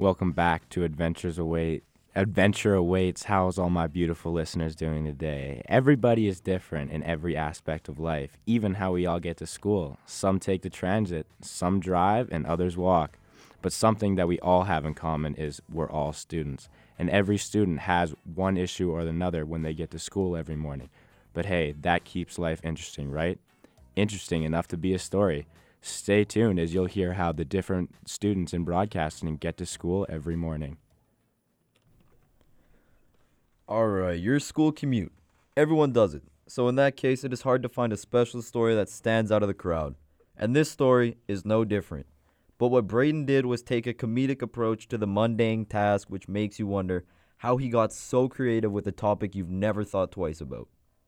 Welcome back to Adventure Awaits. How's all my beautiful listeners doing today? Everybody is different in every aspect of life, even how we all get to school. Some take the transit, some drive, and others walk. But something that we all have in common is we're all students. And every student has one issue or another when they get to school every morning. But hey, that keeps life interesting, right? Interesting enough to be a story. Stay tuned as you'll hear how the different students in broadcasting get to school every morning. All right, your school commute. Everyone does it. So in that case, it is hard to find a special story that stands out of the crowd. And this story is no different. But what Braden did was take a comedic approach to the mundane task, which makes you wonder how he got so creative with a topic you've never thought twice about.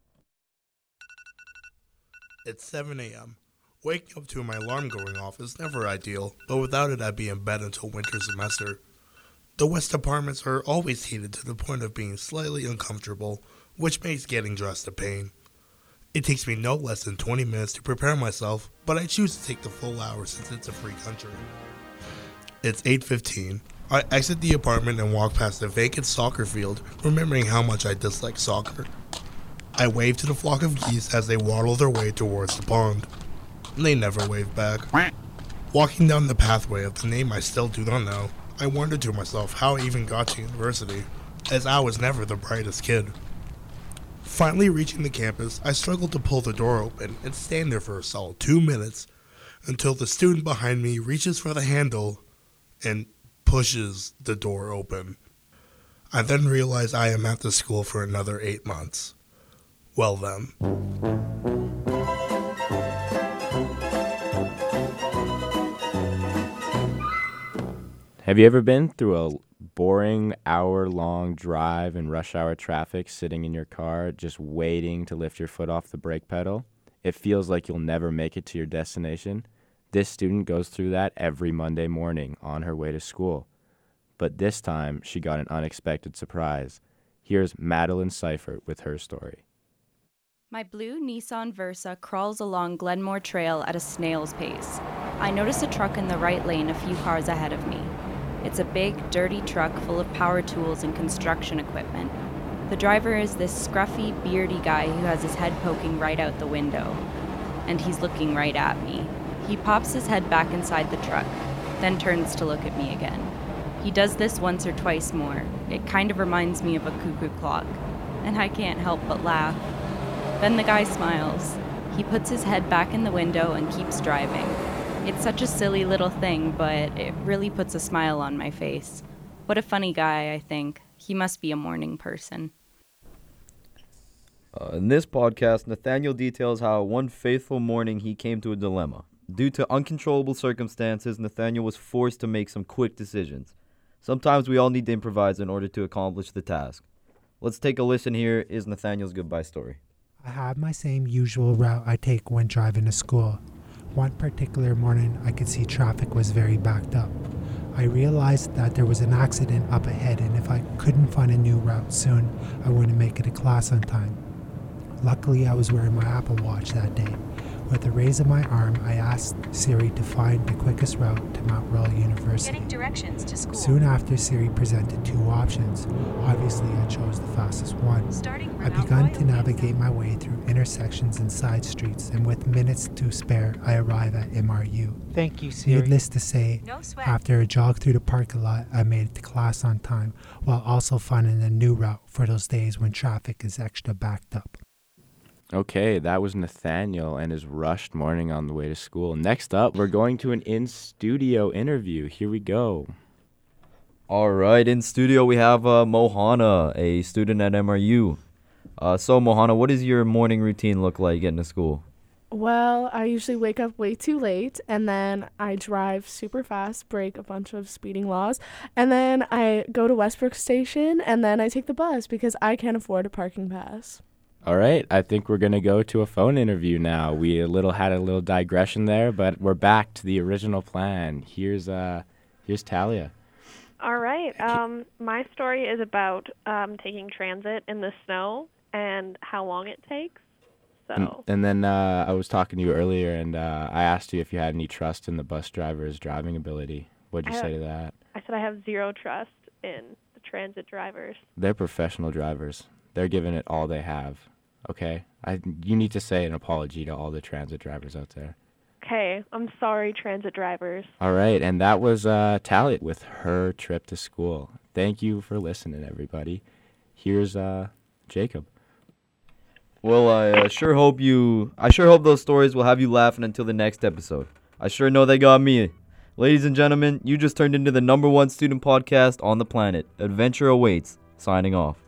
It's 7 a.m. Waking up to my alarm going off is never ideal, but without it I'd be in bed until winter semester. The West apartments are always heated to the point of being slightly uncomfortable, which makes getting dressed a pain. It takes me no less than 20 minutes to prepare myself, but I choose to take the full hour since it's a free country. It's 8:15. I exit the apartment and walk past the vacant soccer field, remembering how much I dislike soccer. I wave to the flock of geese as they waddle their way towards the pond. They never wave back. Walking down the pathway of the name I still do not know, I wondered to myself how I even got to university, as I was never the brightest kid. Finally reaching the campus, I struggled to pull the door open and stand there for a solid 2 minutes until the student behind me reaches for the handle and pushes the door open. I then realize I am at the school for another 8 months. Well then. Have you ever been through a boring hour-long drive in rush hour traffic, sitting in your car, just waiting to lift your foot off the brake pedal? It feels like you'll never make it to your destination. This student goes through that every Monday morning on her way to school. But this time, she got an unexpected surprise. Here's Madeline Seifert with her story. My blue Nissan Versa crawls along Glenmore Trail at a snail's pace. I notice a truck in the right lane a few cars ahead of me. It's a big, dirty truck full of power tools and construction equipment. The driver is this scruffy, beardy guy who has his head poking right out the window. And he's looking right at me. He pops his head back inside the truck, then turns to look at me again. He does this once or twice more. It kind of reminds me of a cuckoo clock. And I can't help but laugh. Then the guy smiles. He puts his head back in the window and keeps driving. It's such a silly little thing, but it really puts a smile on my face. What a funny guy, I think. He must be a morning person. In this podcast, Nathaniel details how one faithful morning he came to a dilemma. Due to uncontrollable circumstances, Nathaniel was forced to make some quick decisions. Sometimes we all need to improvise in order to accomplish the task. Let's take a listen. Here is Nathaniel's goodbye story. I have my same usual route I take when driving to school. One particular morning, I could see traffic was very backed up. I realized that there was an accident up ahead, and if I couldn't find a new route soon, I wouldn't make it to class on time. Luckily, I was wearing my Apple Watch that day. With a raise of my arm, I asked Siri to find the quickest route to Mount Royal University. Getting directions to school. Soon after, Siri presented two options. Obviously, I chose the fastest one. I began to navigate my way through intersections and side streets, and with minutes to spare, I arrive at MRU. Thank you, Siri. Needless to say, after a jog through the parking lot, I made it to class on time, while also finding a new route for those days when traffic is extra backed up. Okay, that was Nathaniel and his rushed morning on the way to school. Next up, we're going to an in-studio interview. Here we go. All right, in studio we have Mohana, a student at MRU. So Mohana, what does your morning routine look like getting to school? Well, I usually wake up way too late, and then I drive super fast, break a bunch of speeding laws, and then I go to Westbrook Station, and then I take the bus because I can't afford a parking pass. All right, I think we're going to go to a phone interview now. We had a little digression there, but we're back to the original plan. Here's Talia. All right. My story is about taking transit in the snow and how long it takes. And then I was talking to you earlier, and I asked you if you had any trust in the bus driver's driving ability. What'd you say to that? I said I have zero trust in the transit drivers. They're professional drivers. They're giving it all they have. Okay? You need to say an apology to all the transit drivers out there. Okay, I'm sorry, transit drivers. All right, and that was Talia with her trip to school. Thank you for listening, everybody. Here's Jacob. Well, I sure hope those stories will have you laughing until the next episode. I sure know they got me. Ladies and gentlemen, you just turned into the #1 student podcast on the planet. Adventure awaits. Signing off.